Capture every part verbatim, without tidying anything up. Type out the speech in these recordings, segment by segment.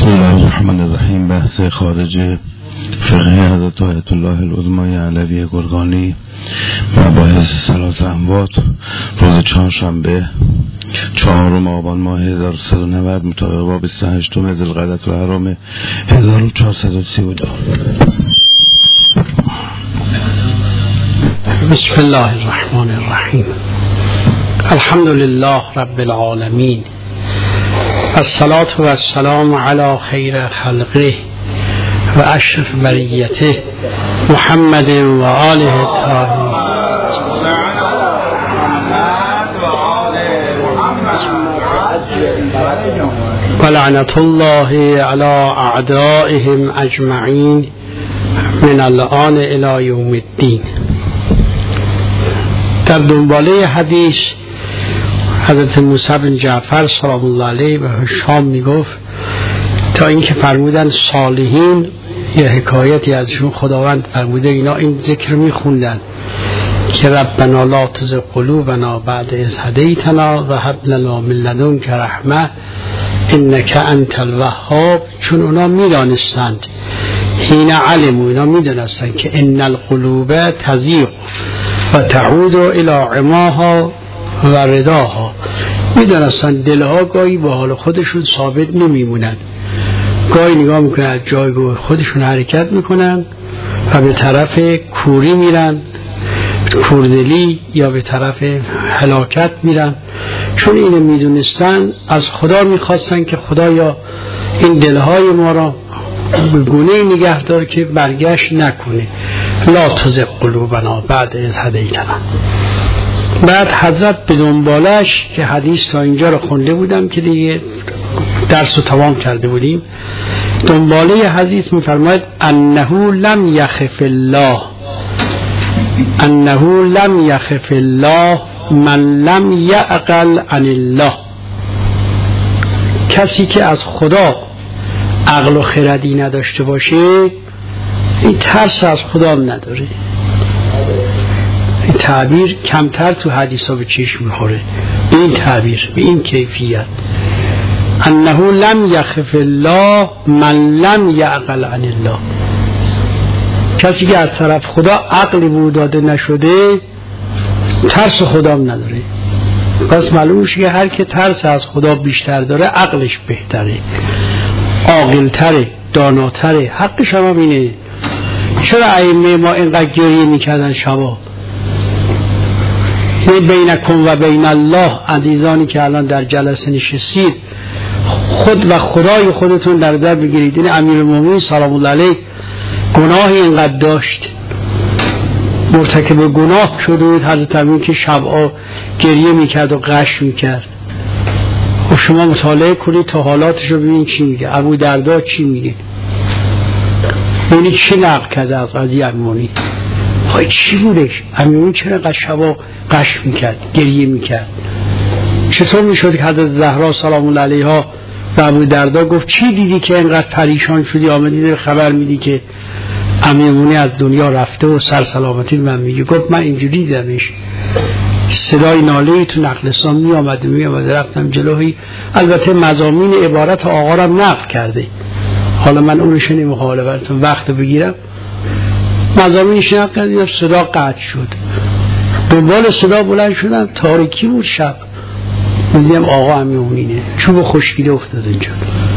بسم الله الرحمن الرحیم. بحث خارج فقه حضرت آیت الله العظمی علوی گرگانی، مباحث صلات اموات، روز چهارشنبه چهارم آبان ماه هزار و سیصد و نود مطابق با بیست و هشتم ذوالقعدة الحرام هزار و چهارصد و سی و دو. بسم الله الرحمن الرحیم. الحمد لله رب العالمین، الصلاة و السلام علی خیر خلقه و اشرف بریته محمد و آله الطاهرین و لعنت الله علی اعدائهم اجمعین من الآن الی یوم الدین. در دنباله حدیث حضرت موسی بن جعفر سلام الله علیه و شام میگفت تا اینکه فرمودن صالحین، یه حکایتی ازشون خداوند فرموده اینا این ذکر میخوندن که ربنا لا تزغ قلوبنا بعد اذ هدیتنا و هب لنا من لدنک رحمه انک انت الوهاب. چون اونا میدانستند، حین علموا، اینا میدانستند که ان القلوب تزیغ و تعود الی عماها و رداها. میدانستند دلها گاهی با حال خودشون ثابت نمیمونن، گاهی نگاه میکنن از جایگاه خودشون حرکت میکنن و به طرف کوری میرن، کوردلی، یا به طرف هلاکت میرن. چون اینو میدونستن از خدا میخواستن که خدایا این دلهای ما را به گونه نگه دار که برگشت نکنه. لا تزغ قلوبنا بعد اذ هدیتنا. بعد حضرت به دنبالش که حدیث تا اینجا رو خونده بودم که دیگه درس رو تمام کرده بودیم، دنباله حدیث میفرماید انه لم یخف الله انه لم یخف الله من لم یعقل عن الله. کسی که از خدا عقل و خردی نداشته باشه این ترس از خدا نداره. این تعبیر کمتر تو حدیث ها به چشم میخوره، به این تعبیر، به این کیفیت. انه لم یخف الله من لم یعقل عن الله. کسی که از طرف خدا عقلی بود داده نشده ترس خدا نداره. پس معلوم میشه که هر که ترس از خدا بیشتر داره عقلش بهتره، عاقل‌تره، داناتره. حقش هم اینه. چرا ائمه ما اینقدر گریه میکردن شبا؟ بینکم و بین الله، عزیزانی که الان در جلسه نشستید، خود و خدای خودتون در نظر بگیرید. این امیرالمومنین سلام الله علیه گناهی اینقدر داشت، مرتکب گناه شده بود حضرت امین که شبا گریه میکرد و غش میکرد. و شما مطالعه کنید تا حالاتش رو ببینید چی میگه. ابو دردا چی میگه؟ ببینید چی نقل کرده از قضیه امیرالمومنین. های چی بودش؟ امیرالمومنین چرا قش شبا غش میکرد، گریه میکرد؟ چطور میشد که حضرت زهرا سلام الله علیها و ابو دردا گفت چی دیدی که اینقدر پریشان شدی آمدی خبر میدی که امیرالمومنین از دنیا رفته و سر سلامتی من میگه؟ گفت من اینجوری دیدمش، صدای ناله‌ای تو نخلستان می آمد می آمد رفتم جلوی. البته مضامین عبارت آقا را نقل کرده، حالا من اونش نمیخوام براتون وقت بگیرم. مضامینش نقل کرده، صدا قطع شد، دنبال صدا بلند شدم، تاریکی بود شب، میدیم آقا امیرالمومنینه، چوب خشکیده افتاد اینجا.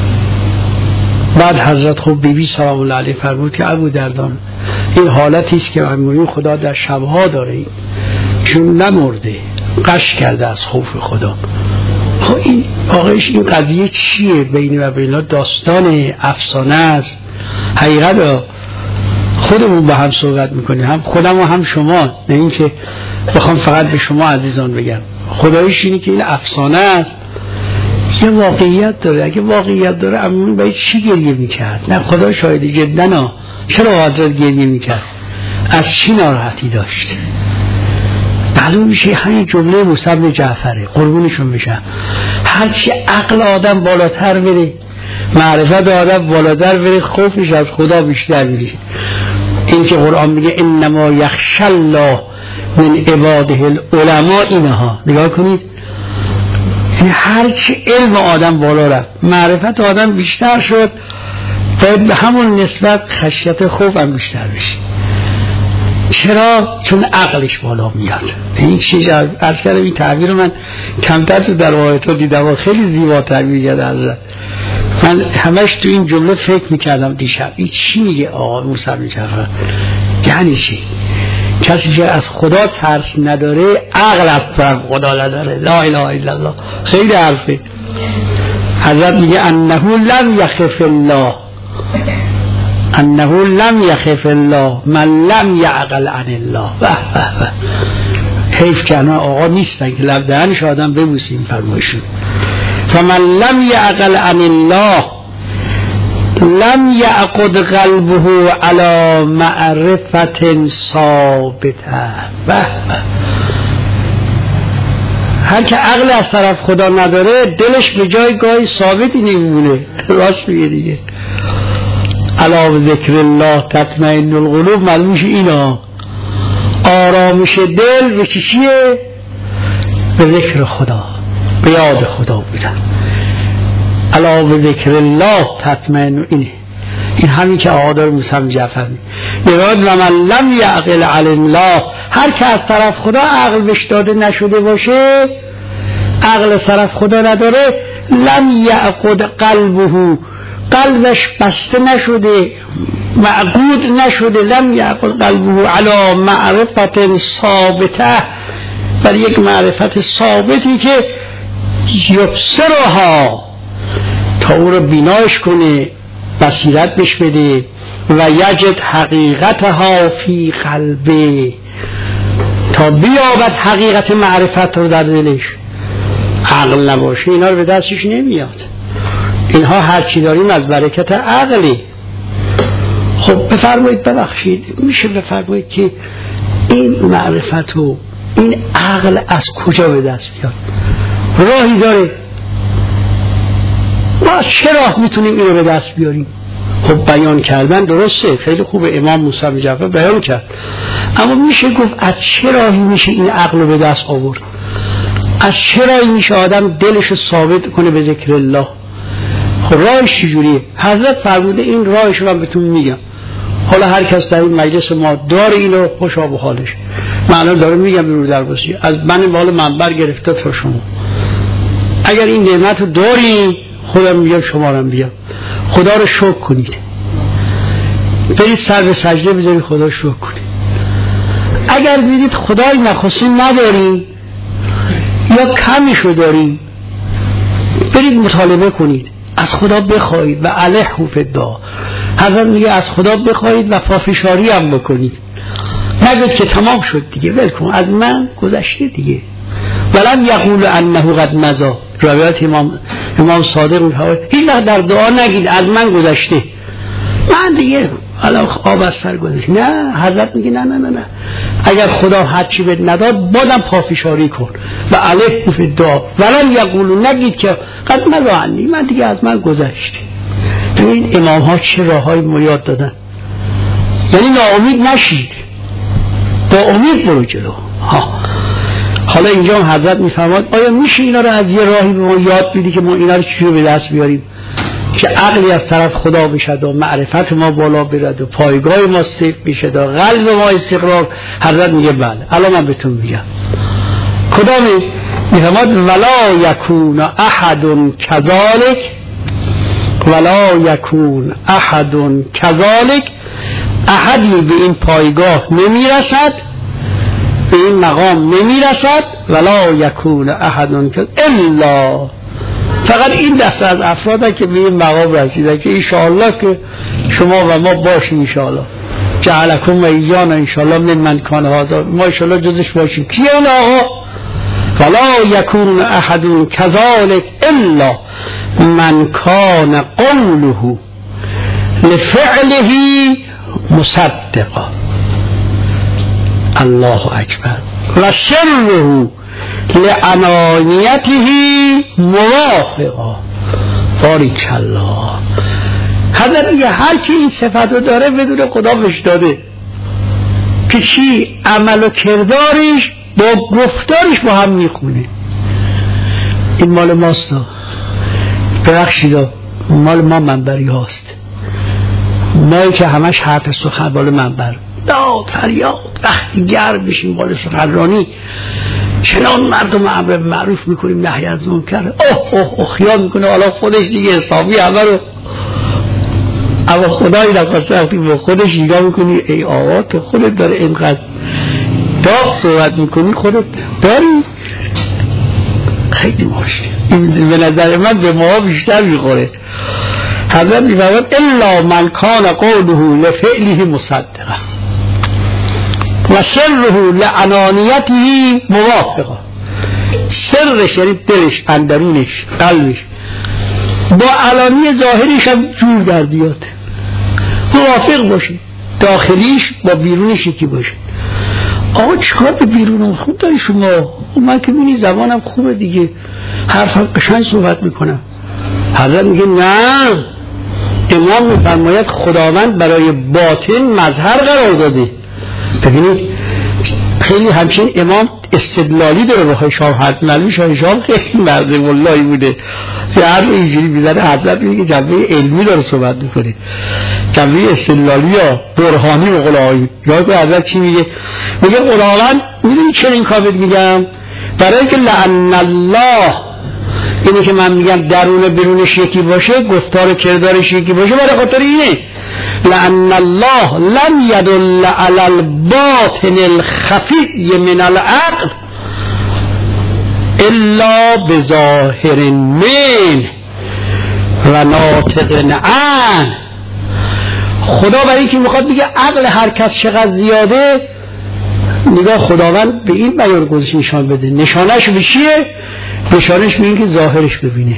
بعد حضرت خب بیبی سلام الله علیه فرمود که ابو دردان این حالتی است که امیرالمومنین خدا در شبها داره، چون نمرده، غش کرده از خوف خدا. خب این آقایش این قضیه چیه؟ بین و بین داستان افسانه است، حقیقت خودمون با هم صحبت میکنیم، هم خودم و هم شما، نه اینکه بخوام فقط به شما عزیزان بگم. خدایش اینه که این افسانه است، یه واقعیت داره. اگه واقعیت داره امیرالمومنین باید چی گریه میکرد؟ نه خدا شاهد جدا نه، چرا حضرت گریه میکرد؟ از چی ناراحتی داشت؟ معلوم میشه همین جمله موسی بن جعفره، قربونشون بشم. هرچی عقل آدم بالاتر بره، معرفت آدم بالاتر بره، خوفش از خدا بیشتر میشه. این که قرآن میگه انما یخشی الله من عباده العلماء، اینها نگاه کنید، یعنی هرچی علم آدم بالا رفت، معرفت آدم بیشتر شد، باید به همون نسبت خشیت خوف هم بیشتر بشه. چرا؟ چون عقلش بالا میاد. این چیز عرض کردم، این تعبیر رو من کمتر تو در آیات ها دیدم و خیلی زیباتر میگه حضرت. من همش تو این جمله فکر میکردم دیشب، این چی میگه آقا موسی بن جعفر؟ یعنی چی؟ کسی که از خدا ترس نداره عقل از طرف خدا نداره. لا اله الا الله. خیلی حرفه. حضرت میگه انه لم یخف الله، انه لم یخف الله من لم یعقل عن الله. حیف که انا آقا نیستن که لب دهنش آدم ببوسیم فرمایشون. فمن لم یعقل عن الله لم یعقد قلبه على معرفت ثابته. هر که عقل از طرف خدا نداره دلش به جای گاهی ثابتی نمیمونه. راست میگه دیگه. علی ذکر الله تطمئن القلوب. معلومش اینا آرامش دل به چیه؟ به ذکر خدا، به یاد خدا بودن. علی ذکر الله تطمئن. اینه این همین که آقادار موسی بن جعفر میگه و من لم یعقل علی الله. هر که از طرف خدا عقل بهش داده نشده باشه، عقل از طرف خدا نداره، لم یعقد قلبه، قلبش بسته نشده، معقود نشده، لم یعقد قلبه علی معرفت ثابته، بر یک معرفت ثابتی که یبصرها، تا او رو بینایش کنه، بصیرت بش بده، و یجد حقیقتها فی قلبه، تا بیابد حقیقت معرفت رو در دلش. عقل نباشه اینا رو به دستش نمیاد. اینها هرچی داریم از برکت عقلی. خب بفرمایید، ببخشید میشه بفرمایید که این معرفت و این عقل از کجا به دست بیاد؟ راهی داره؟ ما چه راه میتونیم اینو به دست بیاریم؟ خب بیان کردن درسته، خیلی خوبه، امام موسی بن جعفر بیان کرد، اما میشه گفت از چه راهی میشه این عقل رو به دست آورد؟ از چه راهی میشه آدم دلش ثابت کنه به ذکر الله؟ خب راهش چجوریه؟ حضرت فرموده این راهش رو من بهتون میگم. حالا هر کس در این مجلس ما داره اینو، خوشا به حالش. من داره میگم برو در بسی از من بالا منبر گرفته تا شما. اگر این نعمت رو داری، خدا میگم شما رو بیام، خدا رو شکر کنید، برید سر به سجده بذارید خدا رو شکر کنید. اگر دیدید خدای نخستی نداری یا کمیشو داری، برید مطالبه کنید، از خدا بخواید و علیه فدا. حضرت میگه از خدا بخواید و پافشاری هم بکنید. نگید که تمام شد دیگه، ول کن، از من گذشته دیگه. ولم یقول انه قد مضى. روایت امام امام صادق اون هیچ وقت در دعا نگید از من گذشته، من دیگه حالا آب از سر گذشت. نه، حضرت میگه نه نه نه نه، اگر خدا هرچی بهت نداد بازم پافشاری کن و علیه فدا. ولم یقول، نگید که قد مضى عنی، من دیگه از من گذشته. این امام ها چه راههای میاد دادن. یعنی ناامید نشید، با امید برو جلو. ها حالا اینجا هم حضرت میفرماد آیا میشه اینا رو از یه راهی به ما یاد بدی که ما اینا رو چجوری به دست بیاریم که عقلی از طرف خدا بشد و معرفت ما بالا برد و پایگاه ما سیف بشد و قلب ما استقرار. حضرت میگه بله، الان من بهتون میگم کدامی. میفرماد ولا یکون احد کذالک، ولا یکون احد کذالک، احدی به این پایگاه نمیرسد، به این مقام نمیرسد. ولا یکون احد الا، فقط این دسته از افراد که به این مقام رسیده که انشاءالله که شما و ما باشیم، انشاءالله جعلکم و ایانا انشاءالله من من کان هذا، ما انشاءالله جزش باشیم. کیه اون آقا؟ ولا یکون احد کذالک الا من کان قوله لفعله مصدقا. الله اکبر. و سره لعنانیته موافقا. باریک الله. حضرت میگه هر کی این صفت رو داره بدون خدا بهش داده که چی؟ عمل و کردارش با گفتارش با هم میخونه. این مال ماست، ببخشید مال ما منبری هاست، مایی که همش حرف سخن بالا منبر داد فریاد، وقتی گرم بشیم بالا سخنرانی چنان مردم امر معروف میکنیم نهی از منکر، اوه اوه اوه خیال میکنه حالا خودش دیگه حسابی همه رو، اما خدایی نخواسته وقتی با خودش نگاه میکنی ای آقا که خودت داره اینقدر داغ صحبت میکنی خودت داری خیلی مشکل. این به نظر من به ما بیشتر میخوره. حضرت میفرماید الا من کان قوله لفعله مصدقا و سره لعنانیته موافقا. سرش یعنی دلش، اندرونش، قلبش با علانی ظاهریش هم جور در بیاد، موافق باشه، داخلیش با بیرونش یکی باشه. آقا چیکار به بیرونم خوب داری شما؟ من که بینی زبانم خوبه دیگه، حرفم قشنگ صحبت میکنم. حضرت میگه نه، امام میفرماید خداوند برای باطن مظهر قرار داده. ببینید خیلی همچین امام استدلالی داره با شاه حد معلوم شاه شاه خیلی مرد واللهی بوده، یه هر اینجوری میزنه. حضرت میگه جنبه علمی داره صحبت میکنه، جنبه استدلالی یا برهانی و قلعایی. یا که حضرت چی میگه؟ میگه خداوند میدونی چرا این کافر میگم؟ برای که لعن الله، اینه که من میگم درون بیرونش یکی باشه، گفتار کردارش یکی باشه، برای خاطر اینه لأن الله لم يدل على الباطن الخفي من العقل الا بظاهر من و ناطق عن. خدا برای اینکه میخواد بگه عقل هر کس چقدر زیاده، نگاه خداوند به این بیان گذاشت نشان بده. نشانش به چیه؟ نشانش میگه که ظاهرش ببینه،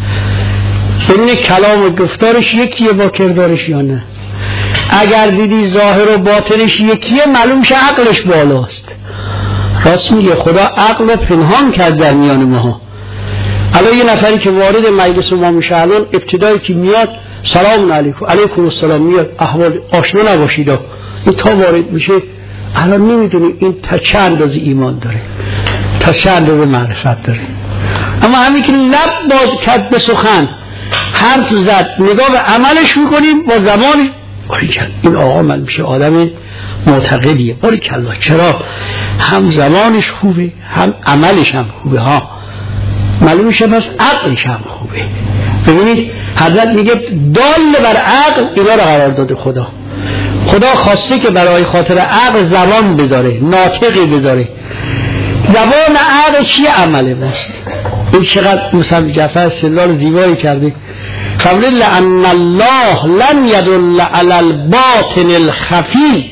ببینه کلام و گفتارش یکیه با کردارش یا نه. اگر دیدی ظاهر و باطنش یکیه معلوم شه عقلش بالاست. راست میگه خدا عقل رو پنهان کرد در میان ماها. الان یه نفری که وارد مجلس ما میشه، الان ابتدایی که میاد سلام علیکم علیکم السلام میاد، احوال آشنا نباشید، این تا وارد میشه الان نمیدونی این تا چه اندازه ایمان داره، تا چه اندازه معرفت داره. اما همین که لب باز کرد به سخن، حرف زد، نگاه به عملش میکنیم با زبانش، باریکلا این آقا من میشه آدم معتقدیه، باریکلا. چرا؟ هم زبانش خوبه هم عملش هم خوبه ها، معلوم میشه بس عقلش هم خوبه. ببینید حضرت میگه دال بر عقل اینا رو قرار داده خدا. خدا خواسته که برای خاطر عقل زبان بذاره، ناطقی بذاره. زبان عقل چی؟ عمله بس. این چقدر موسی جعفر استدلال زیبایی کرده. قبل لأن الله لن يدل على الباطن الخفي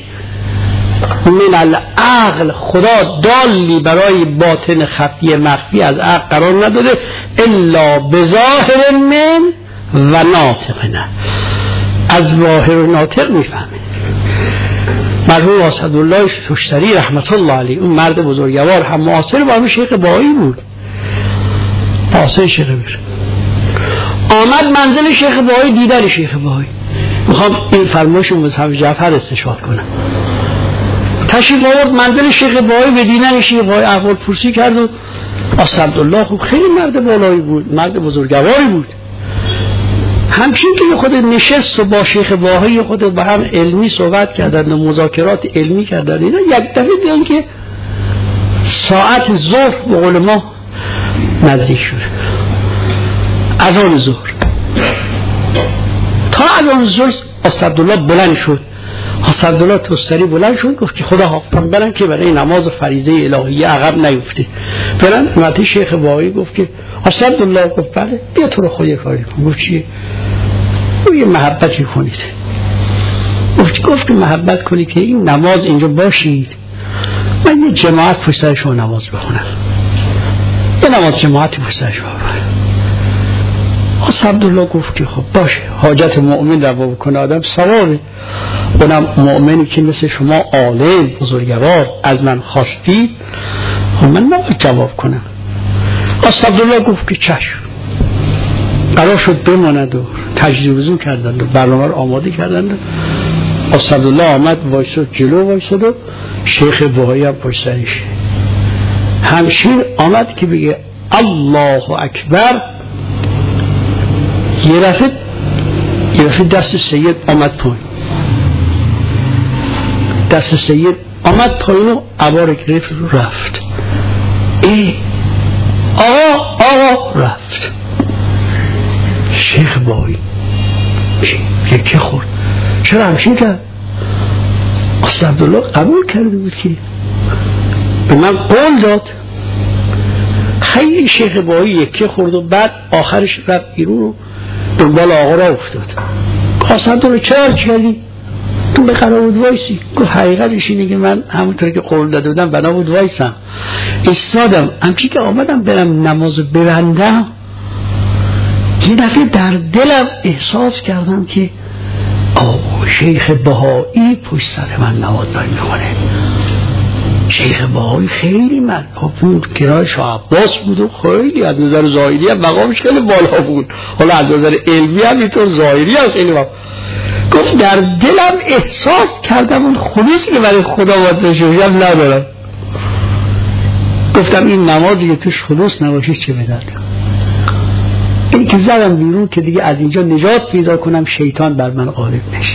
من العقل، خدا دالی برای باطن خفی مخفی از عقل قرار نداده الا بظاهر من و ناطق. نه از ظاهر و ناطق میفهمه. مرحوم اسدالله ششتری رحمت الله علیه، اون مرد بزرگوار هم معاصر با همون شیخ بهایی بود، معاصر شیخ بهایی، آمد منزل شیخ بهایی، دیدن شیخ بهایی. میخوام این فرمایش مصحف جعفر استشهاد کنم. تشریف آورد منزل شیخ بهایی، به دیدن شیخ بهایی احوال پرسی کرد و اسدالله خوب خیلی مرد بالایی بود، مرد بزرگواری بود. همچین که خود نشست و با شیخ بهایی خود با هم علمی صحبت کردند و مذاکرات علمی کردند، اینا یک دفعه دیدن که ساعت ظهر به قول ما نزدیک شد، اذان ظهر. تا اذان ظهر اسدالله بلند شد، اسدالله توستری بلند شد گفت که خدا حافظ برن که برای نماز فریضه الهیه عقب نیفته. برن اومد شیخ بهایی گفت که اسدالله گفت بله بیا تو رو خود کاری کن. گفت چیه؟ گفت یه محبتی کنید. گفت گفت که محبت کنید که این نماز اینجا باشید، من یه جماعت پشت سر شما نماز بخونم، یه نماز جماعتی پشت سر شما بخونم. اسدالله گفت که خب باشه، حاجت مؤمن روا بکنه آدم ثوابه، اونم مؤمنی که مثل شما عالم بزرگوار از من خواستید من نباید جواب کنم. اسدالله گفت که چشم. قرار شد بماند و تجدید وضو کردند و برنامه رو آماده کردند. اسدالله آمد وایساد جلو، وایساد و شیخ بهایی هم پشت سرش. همشین آمد که بگه الله اکبر یه رفت یه رفت دست سید آمد پایین، دست سید آمد پایین و عبار گرفت رو رفت. ای آقا آقا رفت. شیخ بایی یکی خورد، چرا همچین کرد؟ آقا عبدالله قبول کرده بود که به من قول داد. خیلی شیخ بایی یکی خورد و بعد آخرش رفت بیرون و دنبال آقا را افتاد. آقا عبدالله چرا کردی؟ تو به قرار بود وایسی. گفت حقیقتش اینه که من همونطور که قول داده بودم بنا بود وایسم، ایستادم. همچی که آمدم برم نماز ببندم یه دفعه در دلم احساس کردم که آه شیخ بهایی پشت سر من نماز داری میکنه. شیخ بهایی خیلی مرحوم بود، کرای شاه عباس بود و خیلی از نظر ظاهری هم مقامش خیلی بالا بود، حالا از نظر علمی هم اینطور ظاهری هم خیلی بالا. گفت در دلم احساس کردم اون خلوصی که برای خدا باید شوشم ندارم. گفتم این نمازی که توش خلوص نباشه چه بدارم. این که زدم بیرون که دیگه از اینجا نجات پیدا کنم، شیطان بر من غالب نشه.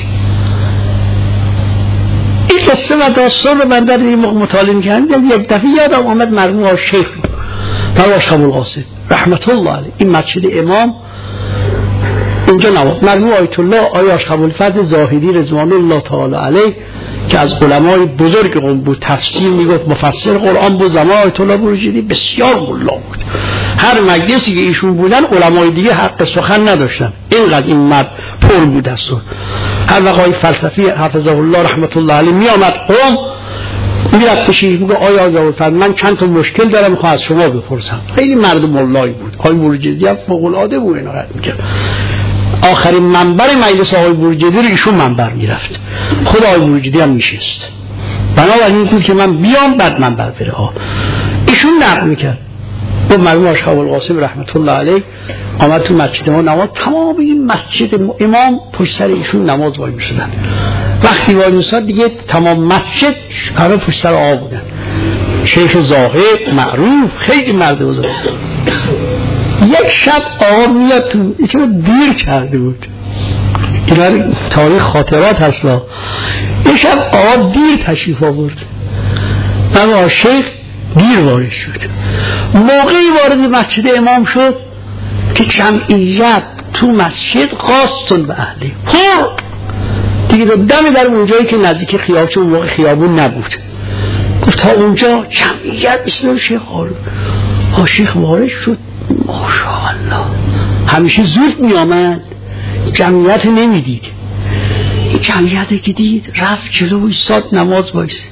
این قصه و داستان رو من در این موقع مطالعه می‌کردم، یک دفعه یادم آمد مرحوم آقای شیخ پرواز ابوالقاسم رحمت الله علیه این مسجد امام اینجا نواز مرحوم آیت الله آیاش ابوالفضل زاهدی رضوان الله تعالی علیه که از علمای بزرگ قوم بود، تفسیر میگفت، مفسر قرآن بود، زمان آیت الله بروجردی بسیار ملا بود. هر مجلسی که ایشون بودن علمای دیگه حق سخن نداشتن، اینقدر این مرد پر بود است. هر وقای فلسفی حفظه الله رحمت الله علیه می آمد قوم میرفت بشید میگه آیا ابوالفضل من چند تا مشکل دارم میخوام از شما بپرسم. خیلی مرد ملایی بود. آقای بروجردی هم فوق العاده بود عنایت میکرد. آخرین منبر مجلس آقای بروجردی رو ایشون منبر میرفت، خود آقای بروجردی هم میشست. بنابراین بود که من بیام بعد منبر بره. ها ایشون نقل میکرد. و مرحوم آقای ابوالقاسم رحمت الله علیه آمد تو مسجد ما نماز، تمام این مسجد امام پشت سر ایشون نماز وای میشدن. وقتی وای میشد دیگه تمام مسجد همه پشت سر آقا بودن. شیخ زاهد معروف، خیلی مرد بزرگ. یک شب آقا میاد تو، ایشون دیر کرده بود، این تاریخ خاطرات هست. یک شب آقا دیر تشریف آورد، اما شیخ دیر وارد شد. موقعی وارد مسجد امام شد که جمعیت تو مسجد قاستون به اهلی پر دیگه دم در اونجایی که نزدیک خیابون، چون موقع خیابون نبود، گفت تا اونجا جمعیت بسیار شیخ آرد. ها شیخ وارد شد، ماشاءالله همیشه زود می آمد، جمعیت نمیدید. این جمعیت که دید رفت جلو ایستاد نماز وایسه،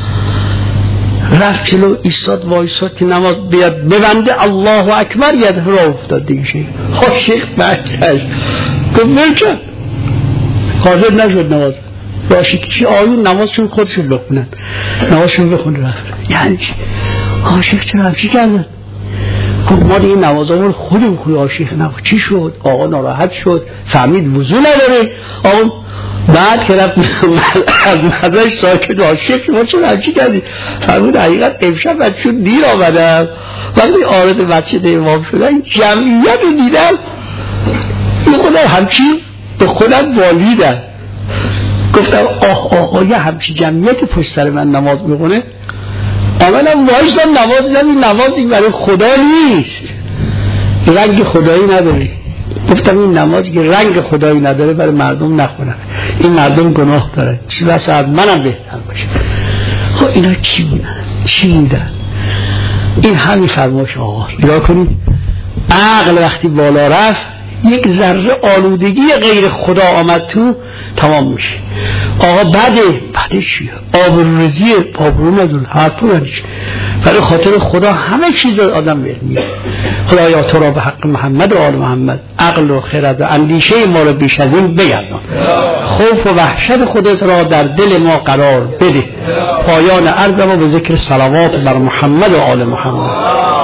رفت جلو ایستاد وایساد که نماز بیاد ببنده، الله اکبر ید را افتاد دیگه. شیخ ها شیخ برگشت گفت ملکه حاضر نشد نماز باشید چی آیون نمازشون خودشون بخونن، نمازشون بخون رفت. یعنی چی؟ ها شیخ چرا همچی کردن؟ گفت ما دیگه نمازمون خودم خوی. ها شیخ نبود. چی شد؟ آقا ناراحت شد، فهمید وضو نداره. آقا بعد که رفت از مزش ساکت و شیخ ما چرا همچی کردی؟ فرمود حقیقت امشب من چون دیر آمدم وقتی آرد مسجد امام شدن جمعیت رو دیدم این خودم همچی به خودم والیدم. گفتم آخ آقا یه همچی جمعیت پشت سر من نماز میخونه. آمدم وایستم نماز دیدم این نماز دیگه برای خدا نیست، رنگ خدایی نداره. گفتم این نمازی که رنگ خدایی نداره برای مردم نخونن، این مردم گناه داره، چی بسا از منم بهتر باشه. خب اینا چی بودن؟ چی بودن؟ این همین فرمایش آقا نگاه کنید. عقل وقتی بالا رفت یک ذره آلودگی غیر خدا آمد تو تمام میشه. آقا بده بده چیه؟ آبروریزیه، آبرو ندون، حرف نمیشه. برای خاطر خدا همه چیز آدم برمیه. خدایا تو را به حق محمد و آل محمد عقل و خرد و اندیشه ما رو بیش از این بگردان، خوف و وحشت خودت را در دل ما قرار بده. پایان عرض ما به ذکر صلوات بر محمد و آل محمد.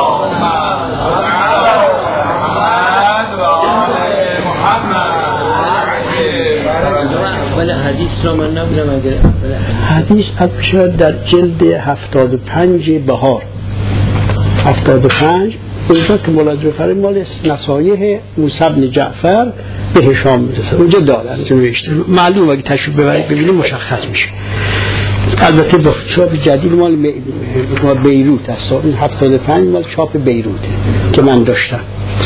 حدیث را من نبودم اگر حدیث شد در جلد هفتاد و پنج بهار، هفتاد و پنج اونجا که ملاحظه بفرمایید مال نصایح موسی بن جعفر به هشام میرسه، اونجا دارن اونجا نوشته، معلومه اگه تشریف ببرید ببینید مشخص میشه. البته با چاپ جدید مال بیروت هست، این هفتاد و پنج مال چاپ بیروته که من داشتم.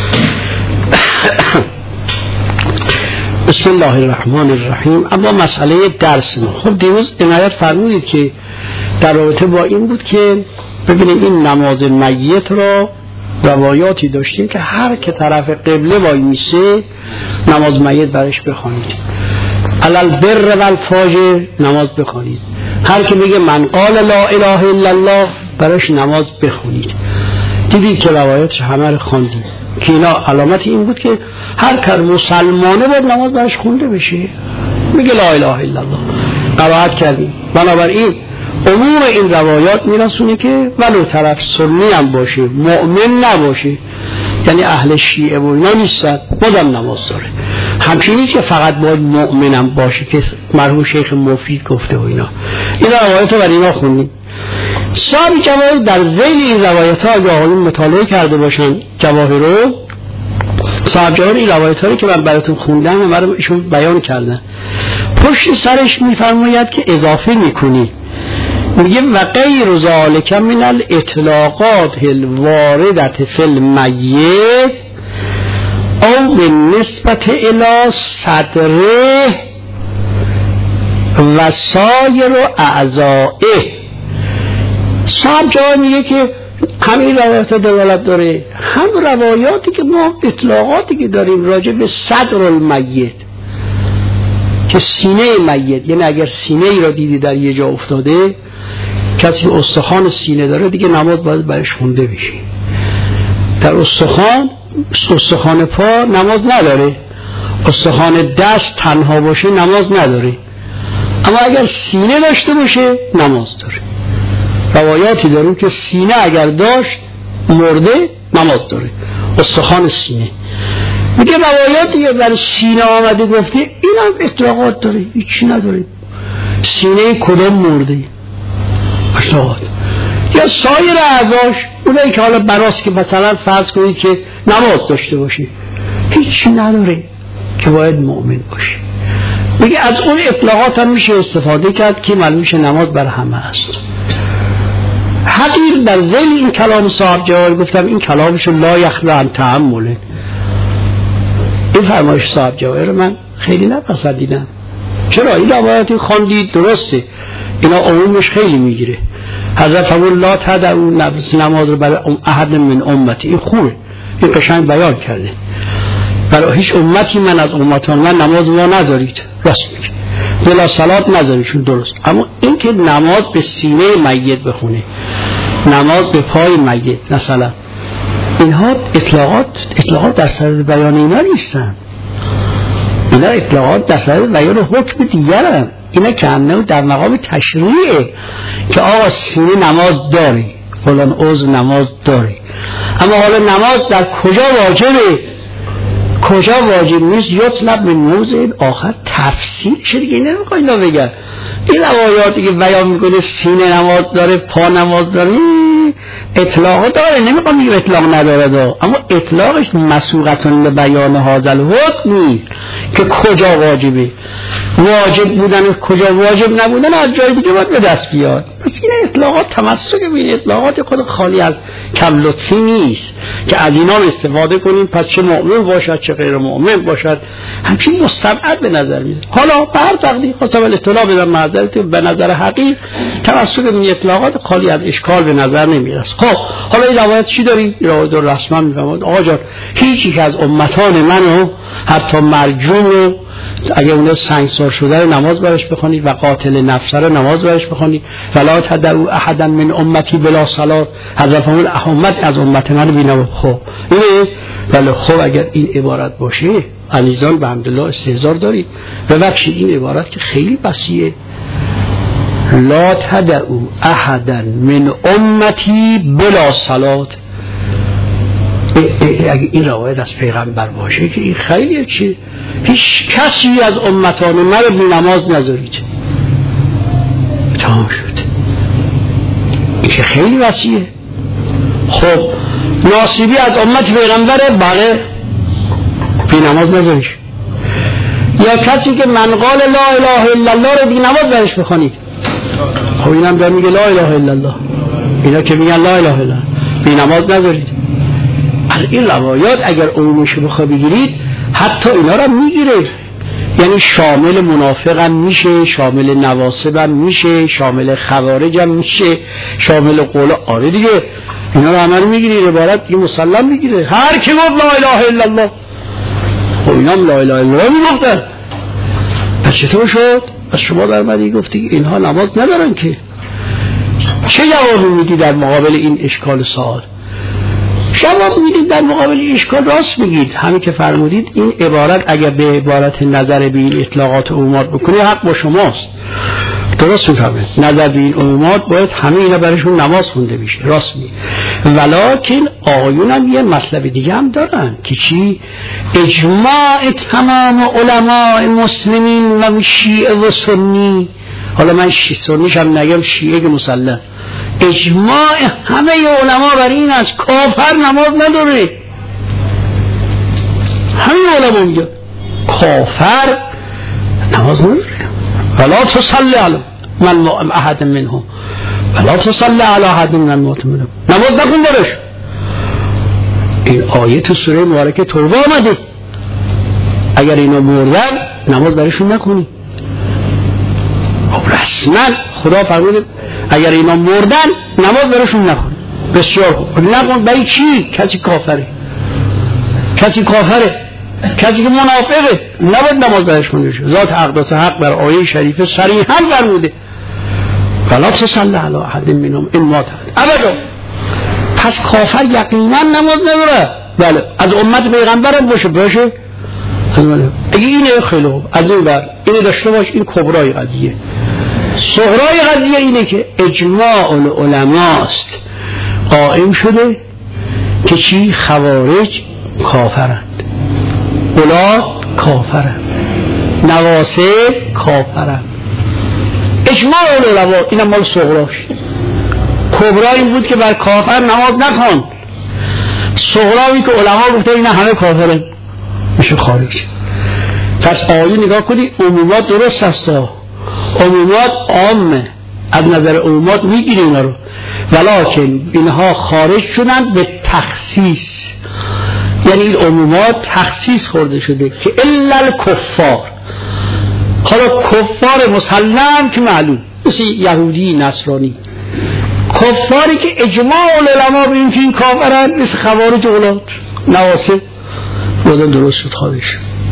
بسم الله الرحمن الرحیم. اما مسئله درس ما، خب دیروز عنایت فرمودید که در رابطه با این بود که ببینید این نماز میت را روایاتی داشتیم که هر که طرف قبله وای میسه نماز میت برش بخوانید، علل بر و الفاجر نماز بخوانید، هر که میگه من قال لا اله الا الله برش نماز بخونید. دیدید که روایاتش همه رو خواندیم که اینا علامت این بود که هر که مسلمانه باید نماز برش خونده بشه، میگه لا اله الا الله قرائت کردیم. بنابراین عموم این روایات میرسونه که ولو طرف سنی هم باشه مؤمن نباشه، یعنی اهل شیعه و اینا نیستن، بازم نماز داره. همچنین نیست که فقط باید مؤمنم باشه که مرحوم شیخ مفید گفته و اینا. این روایات رو برای اینا خوندیم. صاحب جواهر در ذیل این روایت ها اگه آقایون مطالعه کرده باشن جواهر رو، صاحب جواهر این روایت ها رو که من براتون خوندم و من ایشون بیان کردن، پشت سرش میفرماید که اضافه میکنی، میگه و غیر ذالک من الاطلاقات الواردة فی المیت او بالنسبت الی صدره و سایر اعضائه. صاحب جواب میگه که همین روایات دلالت داره، هم روایاتی که ما اطلاقاتی که داریم راجع به صدر المیت که سینه میت، یعنی اگر سینه ای را دیدی در یه جا افتاده، کسی استخوان سینه داره دیگه نماز باید برش خونده بشه. در استخوان استخوان پا نماز نداره، استخوان دست تنها باشه نماز نداره، اما اگر سینه داشته باشه نماز داره. روایاتی داریم که سینه اگر داشت مرده نماز داره، استخوان سینه. میگه روایاتی که در سینه آمده گفته این هم اطلاقات داره، هیچی نداره. سینه کدام مرده اطلاقات، یا سایر اعضاش اونایی که حالا براست که مثلا فرض کنید که نماز داشته باشه هیچی نداره که باید مؤمن باشه. میگه از اون اطلاقات هم میشه استفاده کرد که معلوم میشه نماز بر همه است. حقیر در ذیل این کلام صاحب جواب گفتم این کلامشو لا یخلا عن تأمله. این فرمایش صاحب جواب رو من خیلی نپسندیدم. چرا؟ این روایتی خواندید درسته، اینا عمومش خیلی میگیره. حضرت فرمود لا تدعوا نماز رو برای احد من امتی، این خوبه، این قشنگ بیان کرده. برای هیچ امتی من از امتان من نماز ما ندارید، راست میگه، بلا صلات نذاریشون، درست. اما این که نماز به سینه میت بخونه، نماز به پای میت مثلا، اینها اطلاقات اطلاقات در صدد بیان اینا نیستن، اینا اطلاقات در صدد بیان حکم دیگرن. اینا که همه در مقام تشریعه که آقا سینه نماز داره، فلان عضو نماز داره، اما حالا نماز در کجا واجبه کجا واجب نیست یطلب من موضع آخر تفسیر شده دیگه. این نمیخواه اینا بگن این روایاتی که بیان میکنه سینه نماز داره پا نماز داره اطلاق داره، نمیخواه میگه اطلاق نداره دا. اما اطلاقش مسوقتون به بیان هازل حکم نیست که کجا واجبه، واجب بودن کجا واجب نبودن از جای دیگه باید به دست بیاد. پس این اطلاقات تمسک به این اطلاقات خود خالی از کم لطفی نیست که از اینا استفاده کنیم پس چه مؤمن باشد چه غیر مؤمن باشد همچین مستبعد به نظر میاد. حالا به هر تقدیر خواستم الاطلاع بدم معذرت، به نظر حقیق تمسک به این اطلاقات خالی از اشکال به نظر نمیرسه. خب حالا این روایت چی داریم؟ این روایت رو رسما میفهمید آقا جان هیچ یک از امتان منو حتی مرجوم رو اگه اون سنگسار شده رو نماز برش بخونید و قاتل نفس رو نماز برش بخونید ولا تدعوا احدا من امتی بلا صلات. حضرت فرمود امت از امت من بینم. خب اینه ولی خب اگر این عبارت باشه عزیزان به حمدالله استهزار دارید. ببخشید این عبارت که خیلی وسیعه، لا تدعوا احدا من امتی بلا صلات. اگه این روایت از پیغمبر باشه که این خیلیه که هیچ کسی از امتان من بی نماز نذارید. تمام شد. این که خیلی وسیعه. خب ناصیبی از امت پیغمبره، بله بی نماز نذاریش. یا کسی که من قال لا اله الا الله رو بی نماز برش بخونید، خب اینم داره میگه لا اله الا الله، اینا که میگن لا اله الا الله بی نماز نذارید. از این روایات اگر عمومش بخواه بگیرید حتی اینا رو میگیره، یعنی شامل منافق هم میشه، شامل نواصب هم میشه، شامل خوارج هم میشه، شامل قول آره دیگه اینا رو همه رو میگیره، عبارت این مسلم میگیره. هر کی گفت لا اله الا الله، خب اینا هم لا اله الا الله میگفتن. پس چطور شد؟ از شما برمدی گفتی اینها نماز ندارن که. چه جوابی میدی در مقابل این اشکال سوال؟ جواب میدید در مقابل این اشکال راست میگید، همین که فرمودید این عبارت اگر به عبارت نظر به این اطلاقات عمومات بکنه حق با شماست، درست میفهمید. نظر به این عمومات باید همه اینا برشون نماز خونده بشه، راست میگید. ولکن آقایون هم یه مطلب دیگه هم دارن که چی؟ اجماع تمام علماء مسلمین و شیعه و سنی، حالا من شیعه سنیش هم نگم، شیعه که مسلم، اجماع همه علما بر این است کافر نماز نداره. همه علما میگن کافر نماز نداره. ولا تصلی علی من احد منهم ولا تصلی علی احد من الموت منهم، نماز نکن درش. این آیه تو سوره مبارکه توبه آمده، اگر اینا مردن نماز درشون نکنی. خب رسما خدا فرموده اگر اینا مردن نماز برشون نکن. بسیار خوب، نکن. برای چی؟ کسی کافره، کسی کافره، کسی که منافقه نباید نماز برشون بشه. ذات اقدس حق بر آیه شریفه صریحا فرموده ولا تصلی علی احد منهم ان مات ابدا. پس کافر یقینا نماز نداره. بله از امت پیغمبرم باشه باشه اگه اینه خیلی خوب، از این بر اینه داشته باش. این کبرای قضیه. صغرای قضیه اینه که اجماع العلماست قائم شده که چی؟ خوارج کافرند، غلاة کافرند، نواصب کافرند. اجماع العلما. اینم مال صغراش. کبرا این بود که بر کافر نماز نکن. صغراوی که علما گفته اینا همه کافرند میشه خارج. پس آیه نگاه کنی عمومات درست هستا، عمومات عامه، از نظر عمومات میگیره اینا رو، ولکن اینها خارج شدن به تخصیص. یعنی این عمومات تخصیص خورده شده که الا الکفار. حالا کفار مسلم که معلوم مثل یهودی نصرانی، کفاری که اجماع العلماء به این که این کافرن مثل خوارج غلاة نواصب بودن درست شد خارج.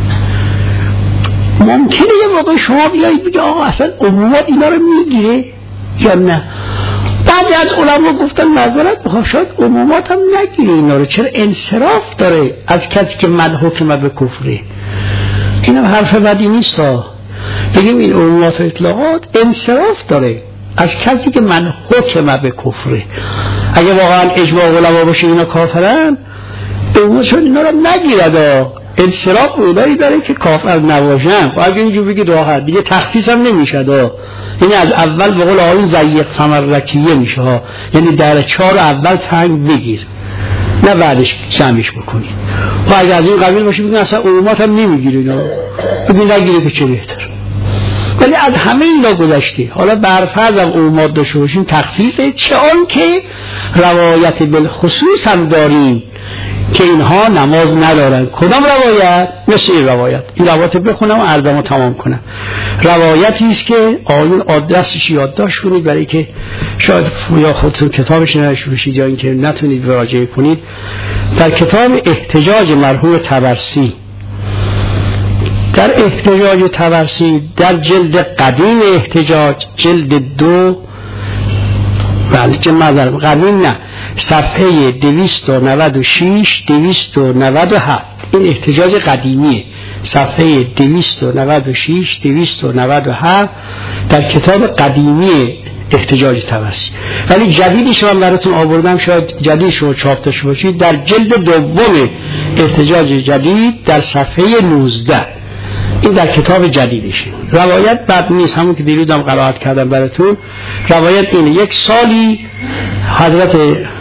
ممکنه یه موقع شما بیایید بگه آقا اصلا عمومات اینا رو میگیره یا نه؟ بعضی از علما گفتن معذرت بخوام شاید عمومات هم نگیره اینا رو، چرا انصراف داره از کسی که من حکم به کفره. اینم حرف بدی نیست ها، بگیم این عمومات و اطلاقات انصراف داره از کسی که من حکم به کفره. اگه واقعا اجماع علما باشه اینا کافرن، عمومات شاید اینا رو نگیرد. انصراف اونایی داره که کافر نباشن. و اگه اینجور بگید راحت دیگه تخصیص هم نمیشه دا. یعنی از اول به قول آیین ضیق ثمررکیه میشه ها، یعنی در چهار اول تنگ بگیر نه بعدش جمعش بکنی. و اگه از این قبیل باشه بگید اصلا عمومات هم نمیگیره، بگید نگیره که چه بهتر. ولی از همه اینا گذشته. حالا برفرض هم عمومات داشته باشیم تخصیصه، چه آن که روایت بالخصوص هم داریم که اینها نماز ندارن. کدام روایت؟ مثل این روایت. این روایت بخونم و عرضمو تمام کنم. روایتی است که آیون آدرسش یادداشت کنید برای که شاید یا خودتون کتابش نوشته باشید یا اینکه نتونید مراجعه کنید. در کتاب احتجاج مرحوم طبرسی، در احتجاج طبرسی در جلد قدیم احتجاج جلد دو، بله جلد قدیم نه، صفحه دویست و نود و شش دویست و نود و هفت، این احتجاج قدیمیه، صفحه دویست و نود و شش دویست و نود و هفت در کتاب قدیمی احتجاج طبرسی. ولی جدیدش رو براتون آوردم، شاید جدیدش رو چاپ داشته باشید، در جلد دوم احتجاج جدید در صفحه نوزده، این در کتاب جدیدشه. روایت بد نیست، همون که دیروزم قرائت کردم براتون. روایت اینه: یک سالی حضرت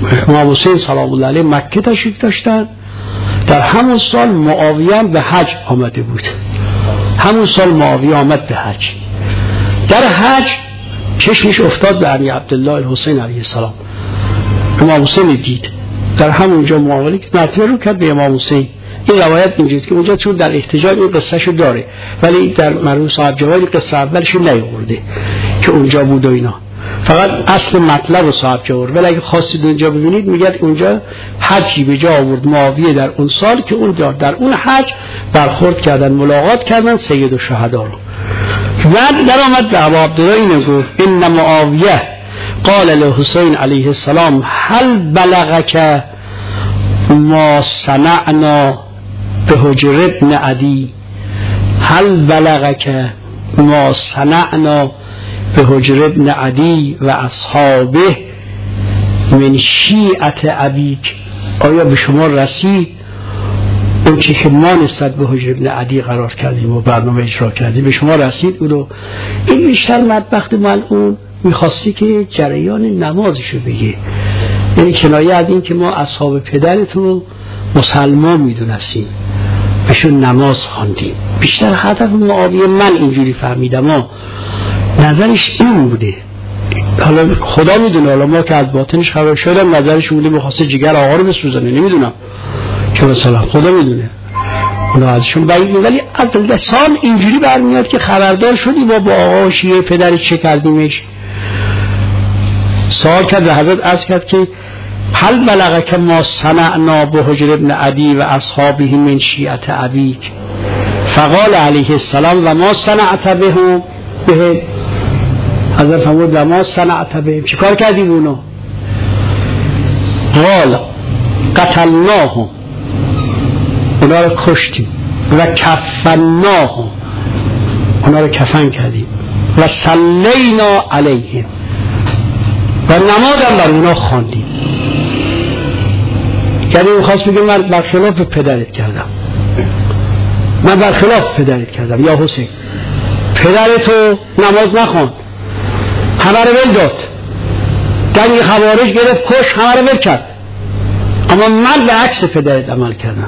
امام حسین سلام الله علیه مکه تشریف داشتن. در همون سال معاویه به حج آمده بود. همون سال معاویه آمد به حج. در حج چشمش افتاد به علی عبدالله الحسین علیه السلام. امام حسین دید. در همونجا معاویه که مرتبه رو کرد به امام حسین. این روایت اینجاست که اونجا چون در احتجاج این قصه شو داره، ولی در مرحوم صاحب جواهر قصه اولش نیاورده که اونجا بود و اینا، فقط اصل مطلب و صاحب جواهر. ولی اگه خواستید اونجا ببینید میگه اونجا حجی به جا آورد معاویه در اون سال که اون در اون حج برخورد کردن، ملاقات کردن سید الشهدا رو. بعد در آمد به ابو عبدالله اینو گفت ان معاویه قال لحسین علیه السلام هل بلغک ما صنعنا به حجر ابن عدی، هل بلغک ما صنعنا به حجر ابن عدی و اصحابه من شیعت ابیک، آیا به شما رسید اون چی که ما نسبت به حجر ابن عدی قرار کردیم و برنامه اجرا کردیم به شما رسید؟ اونو این بیشتر مدبخت ملعون میخواستی که جریان نمازشو بگه، یعنی کنایه از این که ما اصحاب پدرتون مسلمان میدونستیم بهشون نماز خواندیم. بیشتر هدف معاویه من اینجوری فهمیدم ها نظرش این بوده، حالا خدا میدونه، حالا ما که از باطنش خبر شدم نظرش بوده میخواسته جگر آقا رو بسوزنه، نمیدونم که مثلا خدا میدونه اونا ازشون بعید، ولی از لسان اینجوری برمیاد که خبردار شدی با با آقا شیعه پدرش چه کردیمش. سوال کرد حضرت عرض کرد که هل بلغک ما صنعنا به حجر ابن عدی و اصحابه من شیعت ابیک، فقال علیه السلام و ما صنعت بهم به، حضرت فرمود و ما صنعت بهم، چی کار کردیم اونو؟ قال قتلناهم، اونا رو کشتیم، و کفناهم، اونا رو کفن کردیم، و صلینا علیهم، و نمازم بر اونا خواندیم. یعنی اون خواست بگه من برخلاف پدرت کردم، من برخلاف پدرت کردم یا حسین، پدرتو نماز نخوان، همه رو ول داد، در این خوارج گرفت کش، همه رو ول کرد، اما من به عکس پدرت عمل کردم.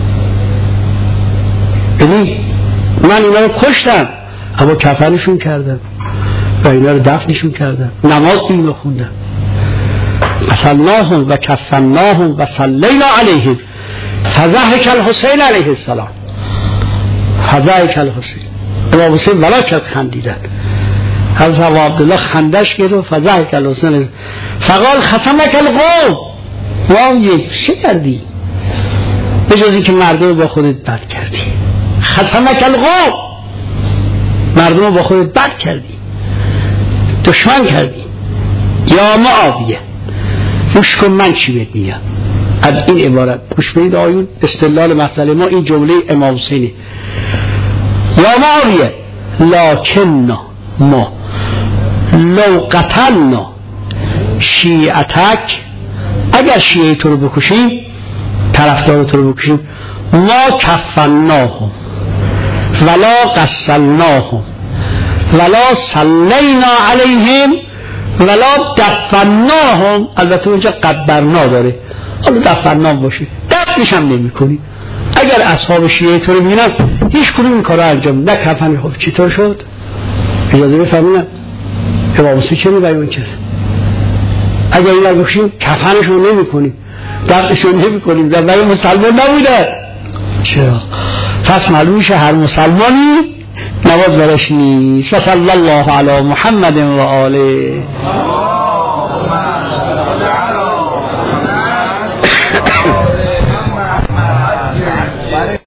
یعنی من اینا رو کشتم اما کفنشون کردم و اینا رو دفنشون کردم، نماز اینو خوندم. قتلناهم و کفناهم و صلینا علیهم فضحک الحسین علیه السلام، فضحک الحسین، امام حسین ولا کرد خندیدن. حضرت ابو عبدالله خندش گرفت و فضحک الحسین فقال ختمک القوم، وام یک چه کردی به جز اینکه مردم با خودت بد کردی، ختمک القوم، مردم با خودت بد کردی، دشمن کردی. یا معاویه گوش کن من چی بهت میگم، از این عبارت گوش بدید آیون استدلال مسئله ما، این جمله امام حسینی. یا معاویه لکن ما لو قتلنا شیعتک، اگر شیعه تو رو بکشیم، طرفدار تو رو بکشیم، ما کفناهم ولا قسلناهم ولا صلینا علیهم ولا دفناهم، البته اونجا قبرنا داره، حالا دفنام باشه، دفنش هم نمی کنی. اگر اصحاب شیعه تو رو بینن هیچ کنی این کار رو انجام، نه کفن. خب چطور شد؟ اجازه بفرمونم امام حسین چه میبایون کرد؟ اگر این رو بخشیم کفنشون نمی کنیم، دفنشون نمی کنیم، در برای مسلمان نبوده. چرا؟ پس معلومش هر مسلمانی نماز براش نیست. و صلی الله علی محمد و آله.